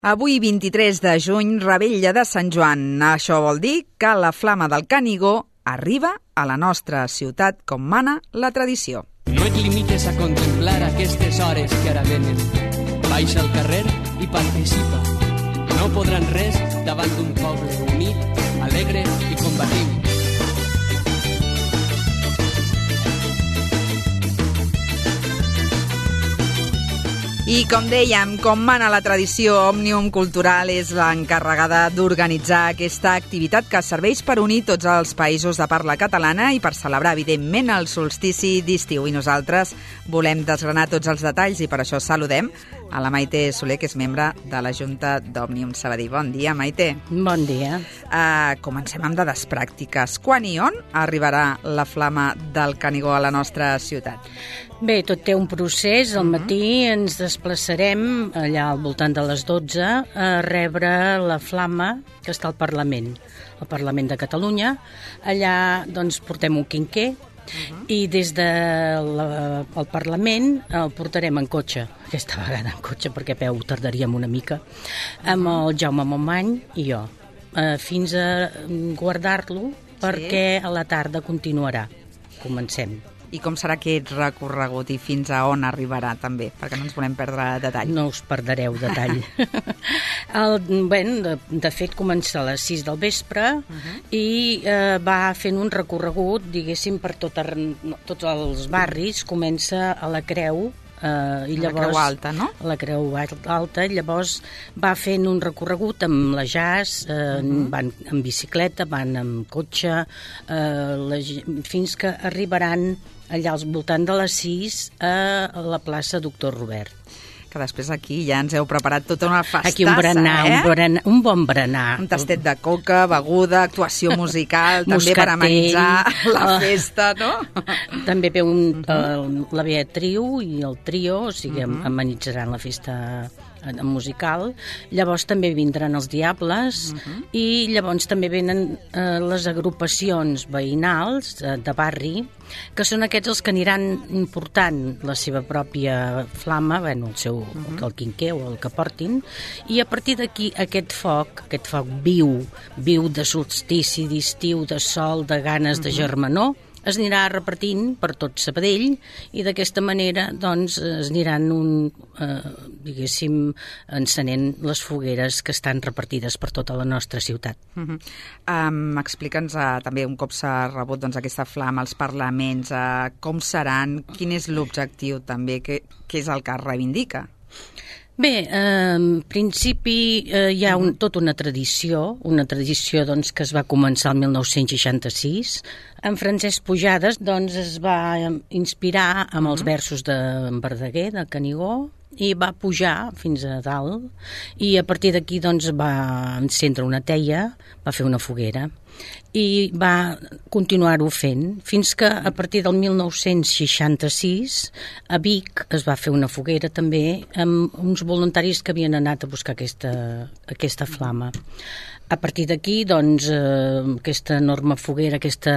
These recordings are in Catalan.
Avui, 23 de juny, Revetlla de Sant Joan. Això vol dir que la flama del Canigó arriba a la nostra ciutat com mana la tradició. No et limites a contemplar aquestes hores que ara venen. Baixa al carrer i participa. No podran res davant d'un poble unit, alegre i combatiu. I com dèiem, com mana la tradició, Òmnium Cultural és l'encarregada d'organitzar aquesta activitat que serveix per unir tots els països de parla catalana i per celebrar, evidentment, el solstici d'estiu. I nosaltres volem desgranar tots els detalls i per això saludem a la Maite Soler, que és membre de la Junta d'Òmnium Sabadell. Bon dia, Maite. Bon dia. Comencem amb dades pràctiques. Quan i on arribarà la flama del Canigó a la nostra ciutat? Bé, tot té un procés. Al matí ens desplaçarem allà al voltant de les 12 a rebre la flama que està al Parlament de Catalunya. Allà doncs portem un quinquer i des del Parlament el portarem en cotxe, aquesta vegada en cotxe perquè a peu tardaríem una mica, amb el Jaume Montmany i jo, fins a guardar-lo perquè a la tarda continuarà. Comencem. I com serà aquest recorregut i fins a on arribarà també? Perquè no ens volem perdre detall. No us perdreu detall. De fet, comença a les 6 del vespre i va fent un recorregut, diguéssim, per tots els barris. Comença a la Creu, i llavors, la Creu Alta, no? La Creu Alta, llavors va fent un recorregut amb la jazz, van en bicicleta, van amb cotxe, fins que arribaran allà al voltant de les 6 a la plaça Doctor Robert. Que després aquí ja ens heu preparat tota una festassa, aquí un berenar, un bon berenar. Un tastet de coca, beguda, actuació musical, també per amenitzar la festa, no? També ve la Beatriu i el trio, o sigui, amenitzaran la festa musical. Llavors també vindran els Diables i llavors també venen les agrupacions veïnals de barri, que són aquests els que aniran portant la seva pròpia flama, el quinquer o el que portin, i a partir d'aquí aquest foc viu de solstici, d'estiu, de sol, de ganes de germanor, es anirà repartint per tot Sabadell i d'aquesta manera doncs es aniran encenent les fogueres que estan repartides per tota la nostra ciutat. Explica'ns també un cop s'ha rebut aquesta flama als parlaments, com seran, quin és l'objectiu també, què és el que es reivindica? Bé, en principi hi ha tota una tradició doncs, que es va començar el 1966. En Francesc Pujades doncs, es va inspirar amb els versos d'en Verdaguer, de Canigó, i va pujar fins a dalt i a partir d'aquí doncs, va encendre una teia, va fer una foguera i va continuar-ho fent fins que a partir del 1966 a Vic es va fer una foguera també amb uns voluntaris que havien anat a buscar aquesta flama. A partir d'aquí, doncs, aquesta enorme foguera,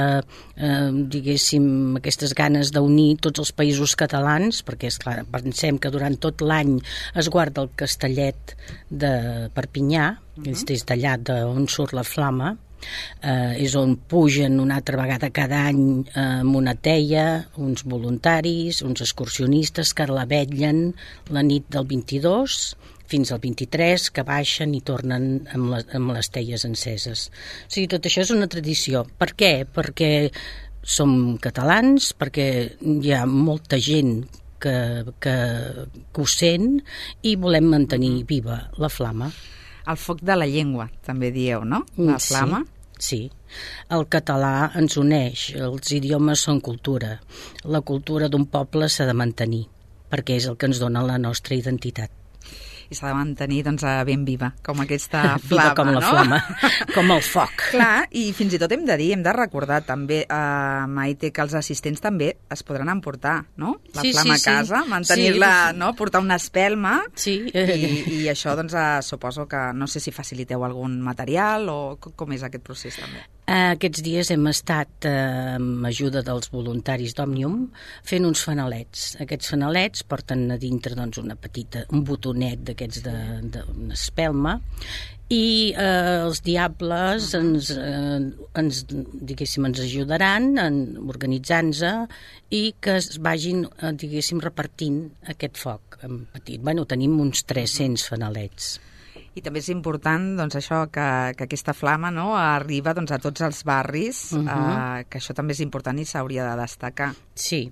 aquestes ganes d'unir tots els països catalans, perquè, esclar, pensem que durant tot l'any es guarda el castellet de Perpinyà, és des d'allà d'on surt la flama, és on pugen una altra vegada cada any amb una teia, uns voluntaris, uns excursionistes que la vetllen la nit del 22 fins al 23, que baixen i tornen amb les teies enceses. O sigui, tot això és una tradició. Per què? Perquè som catalans, perquè hi ha molta gent que ho sent i volem mantenir viva la flama. El foc de la llengua, també dieu, no? La flama. Sí. El català ens uneix, els idiomes són cultura. La cultura d'un poble s'ha de mantenir, perquè és el que ens dona la nostra identitat. I s'ha de mantenir ben viva, com aquesta flama, com la flama, com el foc. Clar, i fins i tot hem de recordar també, Maite, que els assistents també es podran emportar, no? La flama a casa, mantenir-la, no? Portar una espelma, i això, doncs, suposo que, no sé si faciliteu algun material o com és aquest procés també. Aquests dies hem estat, amb ajuda dels voluntaris d'Òmnium, fent uns fanalets. Aquests fanalets porten a dintre doncs, un botonet d'aquests d'una espelma, i els diables ens ajudaran organitzant-se i que es vagin, repartint aquest foc petit. Tenim uns 300 fanalets. I també és important doncs, això que aquesta flama arriba doncs, a tots els barris, que això també és important i s'hauria de destacar. Sí,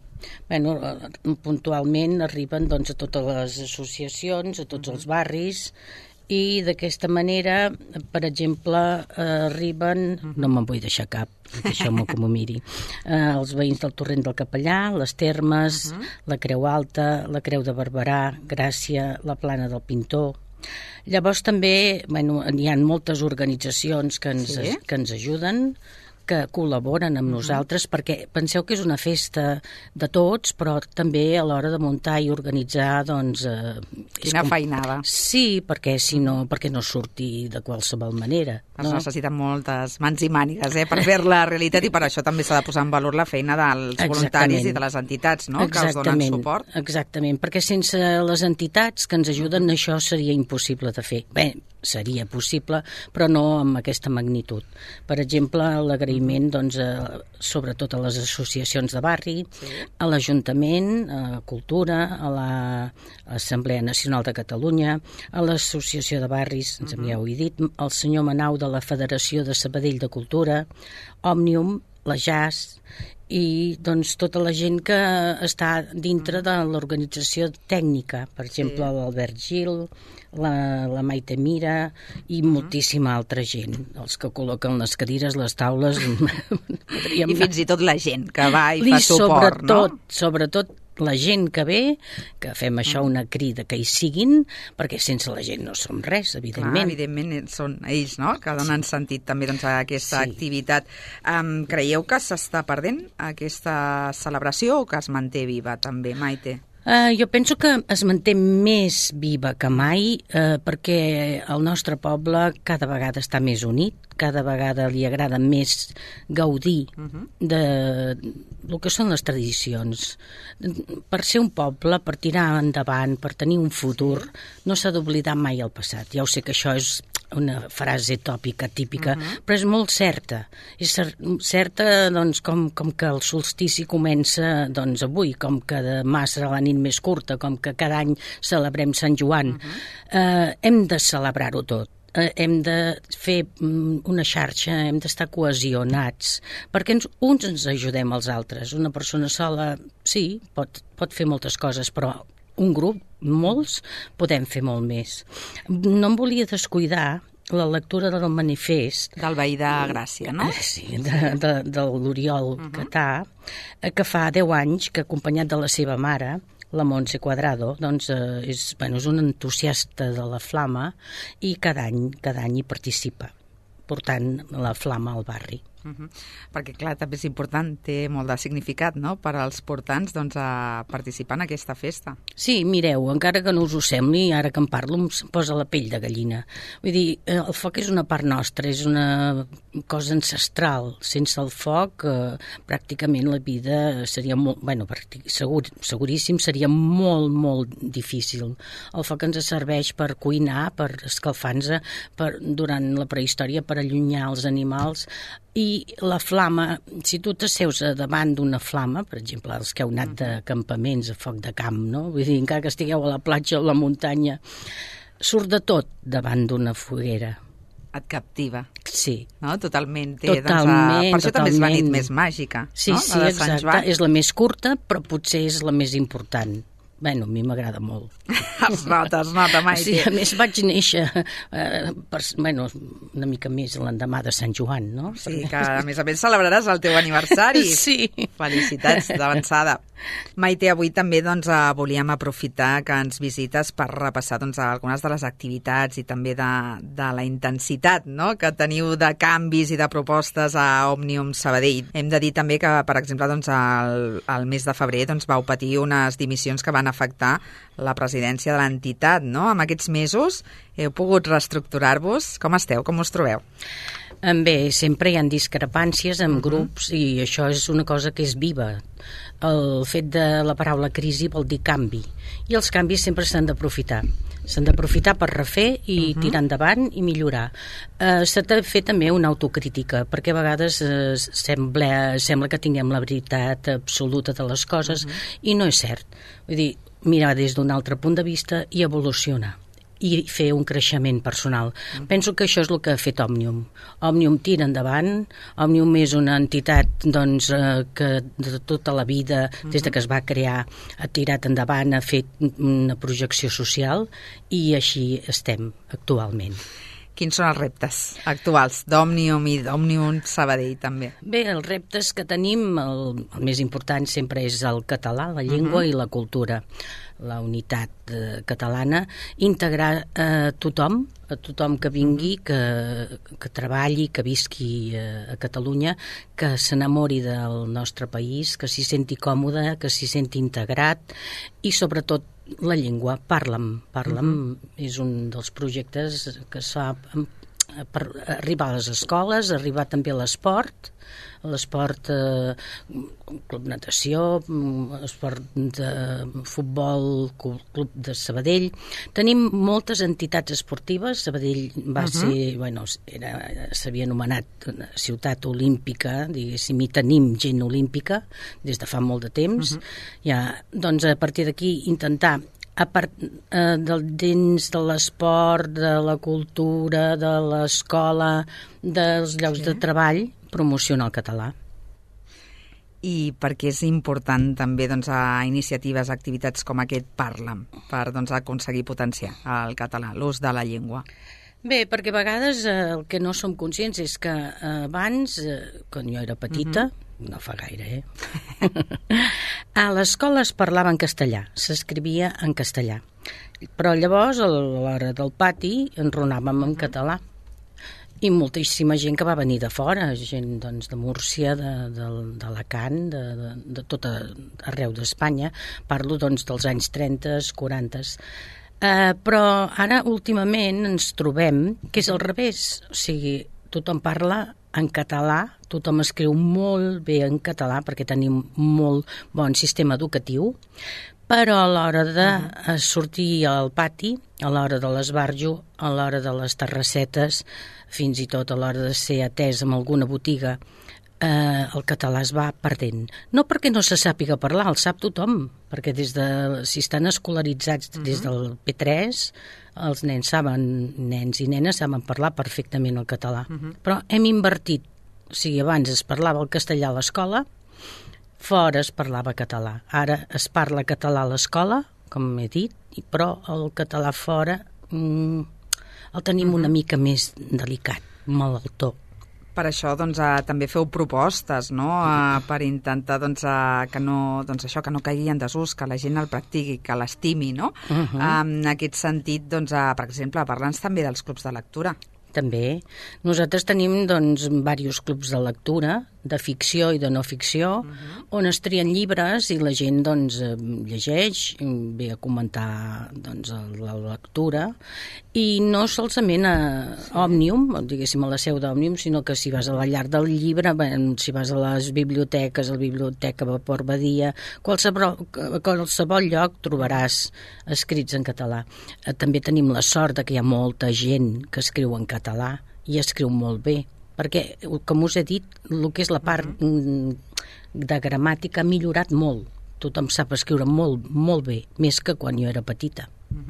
puntualment arriben doncs, a totes les associacions, a tots els barris, i d'aquesta manera, per exemple, arriben, no me'n vull deixar cap, deixeu-me que m'ho miri, els veïns del Torrent del Capellà, les Termes, la Creu Alta, la Creu de Barberà, Gràcia, la Plana del Pintor. Llavors també hi ha moltes organitzacions que ens ajuden, que col·laboren amb nosaltres, perquè penseu que és una festa de tots, però també a l'hora de muntar i organitzar, doncs... Quina feinada. Sí, perquè no surti de qualsevol manera. Es necessiten moltes mans i mànigues per fer la realitat, i per això també s'ha de posar en valor la feina dels voluntaris i de les entitats que els donen suport. Exactament, perquè sense les entitats que ens ajuden això seria impossible de fer. Bé, seria possible, però no amb aquesta magnitud. Per exemple, l'agraïment sobretot a les associacions de barri, a l'Ajuntament, a Cultura, a l'Assemblea Nacional de Catalunya, a l'Associació de Barris, ens ja ho he dit, al senyor Manau de la Federació de Sabadell de Cultura, Òmnium, la Jazz, i doncs tota la gent que està dintre de l'organització tècnica, per exemple l'Albert Gil, la Maite Mira i moltíssima altra gent, els que col·loquen les cadires, les taules... I fins i tot la gent que va i fa suport, sobretot la gent que ve, que fem això una crida que hi siguin, perquè sense la gent no som res, evidentment. Evidentment són ells, que donen sentit també a aquesta activitat. Creieu que s'està perdent aquesta celebració o que es manté viva també, Maite? Jo penso que es manté més viva que mai, perquè el nostre poble cada vegada està més unit, cada vegada li agrada més gaudir de el que són les tradicions. Per ser un poble, per tirar endavant, per tenir un futur, no s'ha d'oblidar mai el passat. Ja ho sé que això és una frase tòpica, típica, però és molt certa. És certa, doncs, com que el solstici comença avui, com que demà serà la nit més curta, com que cada any celebrem Sant Joan. Hem de celebrar-ho tot. Hem de fer una xarxa, hem d'estar cohesionats, perquè uns ens ajudem als altres. Una persona sola, sí, pot fer moltes coses, però un grup, molts, podem fer molt més. No em volia descuidar la lectura del manifest... Del veí de Gràcia, no? Sí, de l'Oriol Catà, que fa 10 anys que, acompanyat de la seva mare, la Montse Cuadrado, doncs és un entusiasta de la flama i cada any hi participa, portant la flama al barri. Perquè, clar, també és important, té molt de significat, no?, per als portants a participar en aquesta festa. Sí, mireu, encara que no us ho sembli, ara que en parlo em posa la pell de gallina. Vull dir, el foc és una part nostra, és una cosa ancestral. Sense el foc, pràcticament la vida seria molt... seguríssim, seria molt, molt difícil. El foc ens serveix per cuinar, per escalfar-nos, durant la prehistòria, per allunyar els animals. I la flama, si tu t'asseus davant d'una flama, per exemple, els que heu anat de campaments a foc de camp, no? Vull dir, encara que estigueu a la platja o a la muntanya, surt de tot davant d'una foguera. Et captiva. Sí. No? Totalment. Totalment. Per això també és la nit més màgica. Sí, no? Sí, exacte. És la més curta, però potser és la més important. A mi m'agrada molt. Es nota, Maite. Sí, a més vaig néixer una mica més l'endemà de Sant Joan, no? Sí, que a més celebraràs el teu aniversari. Sí. Felicitats d'avançada. Maite, avui també volíem aprofitar que ens visites per repassar algunes de les activitats i també de la intensitat, no?, que teniu de canvis i de propostes a Òmnium Sabadell. Hem de dir també que, per exemple, al mes de febrer vau patir unes dimissions que van afectar la presidència de l'entitat, no? En aquests mesos heu pogut reestructurar-vos. Com esteu? Com us trobeu? Bé, sempre hi ha discrepàncies amb grups i això és una cosa que és viva. El fet de la paraula crisi vol dir canvi i els canvis sempre s'han d'aprofitar. S'han d'aprofitar per refer i tirar endavant i millorar. S'ha de fer també una autocrítica, perquè a vegades sembla que tinguem la veritat absoluta de les coses i no és cert. Vull dir, mirar des d'un altre punt de vista i evolucionar i fer un creixement personal. Penso que això és el que ha fet Òmnium. Òmnium tira endavant. Òmnium és una entitat doncs, que de tota la vida, des de que es va crear, ha tirat endavant, ha fet una projecció social i així estem actualment. Quins són els reptes actuals d'Òmnium i d'Òmnium Sabadell també? Bé, els reptes que tenim, el més important sempre és el català, la llengua i la cultura, la unitat catalana, integrar a tothom que vingui, que treballi, que visqui a Catalunya, que s'enamori del nostre país, que s'hi senti còmode, que s'hi senti integrat i sobretot la llengua, parla'm, és un dels projectes que es fa per arribar a les escoles, arribar també a l'esport, club natació, esport de futbol, club de Sabadell. Tenim moltes entitats esportives. Sabadell va ser, s'havia anomenat ciutat olímpica, diguéssim, i tenim gent olímpica des de fa molt de temps. Doncs a partir d'aquí intentar dins de l'esport, de la cultura, de l'escola, dels llocs de treball, promocionar el català. I perquè és important també a iniciatives, activitats com aquest Parla'm, per aconseguir potenciar el català, l'ús de la llengua? Bé, perquè a vegades el que no som conscients és que abans, quan jo era petita, no fa gaire, a l'escola es parlava en castellà, s'escrivia en castellà. Però llavors, a l'hora del pati, enronàvem en català. I moltíssima gent que va venir de fora, gent de Múrcia, d'Alacant, de tot arreu d'Espanya. Parlo dels anys 30, 40. Però ara, últimament, ens trobem que és al revés. O sigui, tothom parla en català, tothom escriu molt bé en català perquè tenim molt bon sistema educatiu, però a l'hora de sortir al pati, a l'hora de l'esbarjo, a l'hora de les terrassetes, fins i tot a l'hora de ser atès en alguna botiga, el català es va perdent. No perquè no se sàpiga parlar, el sap tothom, perquè si estan escolaritzats des del P3, els nens i nenes saben parlar perfectament el català. Però hem invertit, o sigui, abans es parlava el castellà a l'escola, fora es parlava català. Ara es parla català a l'escola, com he dit, però el català fora el tenim una mica més delicat, malaltó. Per això també feu propostes, no? Per intentar que no caigui en desús, que la gent el practiqui, que l'estimi, no? En aquest sentit, per exemple, parla'ns també dels clubs de lectura. També. Nosaltres tenim diversos clubs de lectura, de ficció i de no ficció, on es trien llibres i la gent llegeix, ve a comentar la lectura, i no solament a Òmnium, diguéssim a la seu d'Òmnium, sinó que si vas a la llar del llibre, si vas a les biblioteques, a la Biblioteca Vapor Badia, qualsevol lloc trobaràs escrits en català. També tenim la sort que hi ha molta gent que escriu en català i escriu molt bé, perquè, com us he dit, el que és la part de gramàtica ha millorat molt. Tothom sap escriure molt, molt bé, més que quan jo era petita.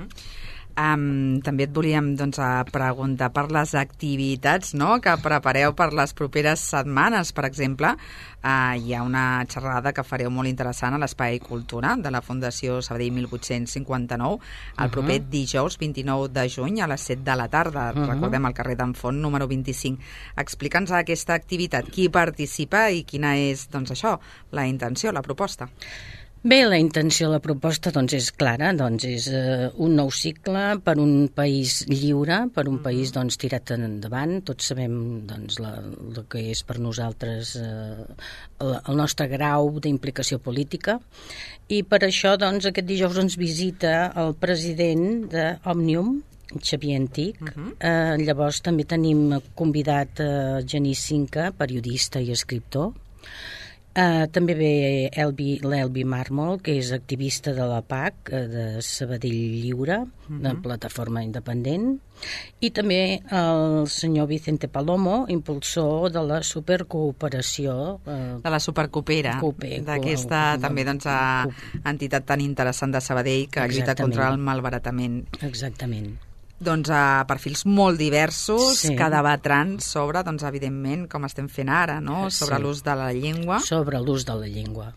També et volíem preguntar per les activitats, no?, que prepareu per les properes setmanes. Per exemple, hi ha una xerrada que fareu molt interessant a l'Espai Cultura de la Fundació Sabadell 1859 el proper dijous 29 de juny a les 7 de la tarda. Recordem, al carrer d'en Font, número 25. Explica'ns aquesta activitat, qui participa i quina és, la intenció, la proposta. Bé, la intenció de la proposta és clara, és un nou cicle per un país lliure, per un país tirat endavant. Tots sabem el que és per nosaltres el nostre grau d'implicació política, i per això aquest dijous ens visita el president d'Òmnium, Xavier Antic. Llavors també tenim convidat Genís Cinca, periodista i escriptor. També ve l'Elvi Mármol, que és activista de la PAC, de Sabadell Lliure, de plataforma independent, i també el senyor Vicente Palomo, impulsor de la supercooperació. De la Supercoopera, d'aquesta també entitat tan interessant de Sabadell que lluita contra el malbaratament. Exactament. Perfils molt diversos que debatran sobre, evidentment, com estem fent ara, no? Sobre l'ús de la llengua. Sobre l'ús de la llengua.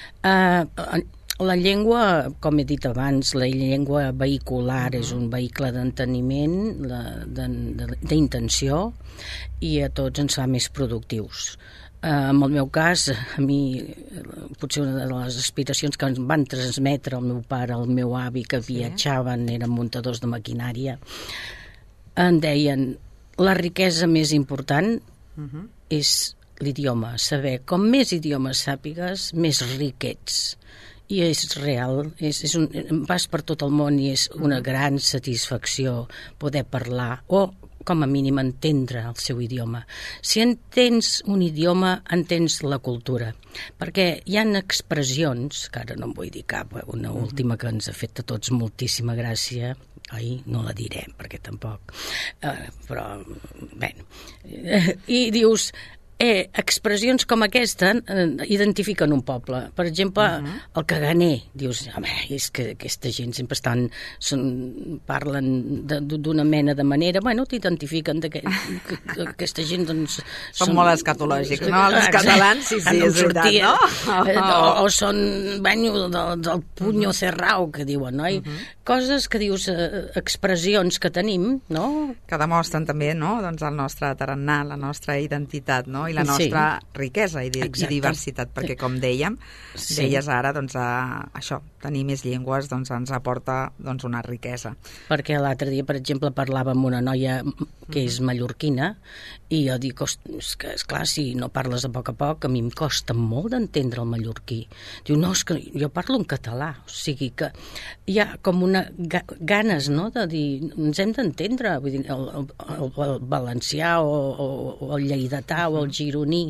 La llengua, com he dit abans, la llengua vehicular és un vehicle d'enteniment, d'intenció, i a tots ens fa més productius. En el meu cas, a mi, potser una de les aspiracions que ens van transmetre el meu pare, el meu avi, que viatjaven, eren muntadors de maquinària, em deien, la riquesa més important és l'idioma, saber com més idiomes sàpigues, més ric ets. I és real, vas per tot el món i és una gran satisfacció poder parlar o com a mínim entendre el seu idioma. Si entens un idioma, entens la cultura, perquè hi ha expressions, que ara no en vull dir cap, una última que ens ha fet a tots moltíssima gràcia, no la direm perquè tampoc, però bé, i dius, expressions com aquesta identifiquen un poble. Per exemple, el caganer. Dius, és que aquesta gent sempre parlen d'una mena de manera, t'identifiquen que aquesta gent són molt escatològics, no? Els catalans, sí, és veritat, no? O són del puño cerrao, que diuen, no? Coses que dius, expressions que tenim, no? Que demostren també, no?, el nostre tarannà, la nostra identitat, no?, i la nostra riquesa i diversitat, perquè com dèiem, deies ara, això, tenir més llengües ens aporta una riquesa. Perquè l'altre dia, per exemple, parlava amb una noia que és mallorquina i jo dic, esclar, si no parles a poc, a mi em costa molt d'entendre el mallorquí. Diu, no, és que jo parlo en català, o sigui que hi ha com una ganes, no?, de dir, ens hem d'entendre, vull dir, el valencià o el lleidatà o el gironí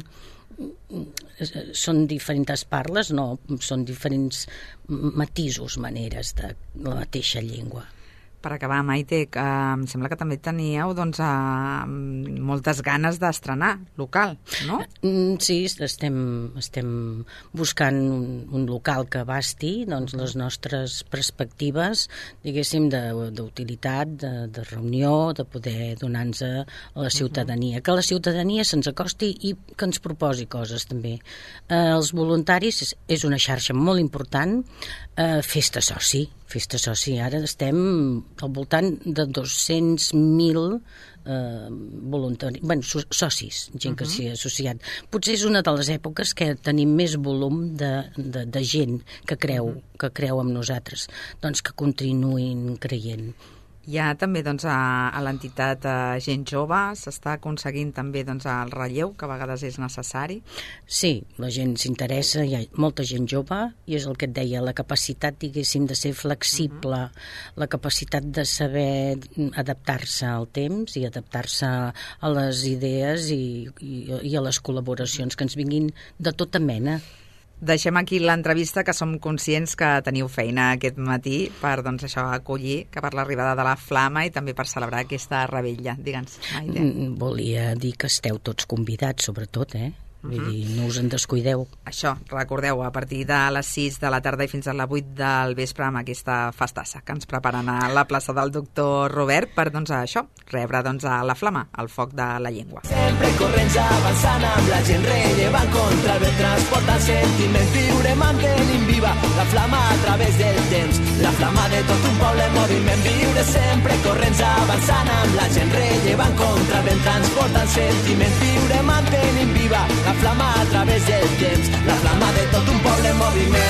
són diferents parles, no, són diferents matisos, maneres de la mateixa llengua. Per acabar, Maite, em sembla que també teníeu moltes ganes d'estrenar local, no? Sí, estem buscant un local que abasti les nostres perspectives, diguéssim, d'utilitat, de reunió, de poder donar-nos a la ciutadania. Que la ciutadania se'ns acosti i que ens proposi coses, també. Els voluntaris és una xarxa molt important. Festa Soci. Ara estem al voltant de 200.000 voluntaris, socis, gent que s'hi ha associat. Potser és una de les èpoques que tenim més volum de gent que creu en nosaltres, que continuïn creient. Hi ha també a l'entitat Gent Jove, s'està aconseguint també el relleu, que a vegades és necessari. Sí, la gent s'interessa, hi ha molta gent jove, i és el que et deia, la capacitat, diguéssim, de ser flexible, la capacitat de saber adaptar-se al temps i adaptar-se a les idees i a les col·laboracions que ens vinguin de tota mena. Deixem aquí l'entrevista, que som conscients que teniu feina aquest matí per acollir, que per l'arribada de la Flama i també per celebrar aquesta revetlla. Digue'ns, Maite. Volia dir que esteu tots convidats, sobretot, Vull dir, no us en descuideu. Això, recordeu, a partir de les 6 de la tarda i fins a les 8 del vespre amb aquesta festassa que ens preparen a la plaça del Doctor Robert per, això, rebre, a la Flama, el foc de la llengua. Sempre corrents avançant amb la gent rellevant contra el vent, transportant sentiments, viure mantenint viva la flama a través del temps, la flama de tot un poble en moviment, viure sempre corrents avançant amb la gent rellevant contra el vent, transportant sentiments, viure mantenint viva la flama a través del temps, la flama de tot un poble en moviment.